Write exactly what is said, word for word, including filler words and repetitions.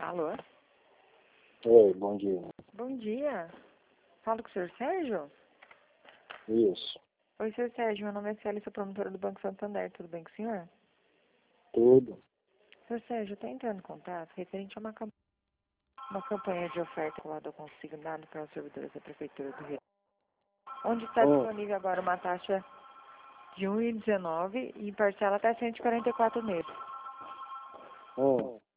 Alô? Oi, bom dia. Bom dia. Falo com o senhor Sérgio? Isso. Oi, senhor Sérgio. Meu nome é Célia, sou promotora do Banco Santander. Tudo bem com o senhor? Tudo. senhor Sérgio, eu estou entrando em contato referente a uma, cam- uma campanha de oferta colada consignado para os servidores da Prefeitura do Rio, onde está Hum, disponível agora uma taxa de um vírgula dezenove e parcela até cento e quarenta e quatro meses. hum.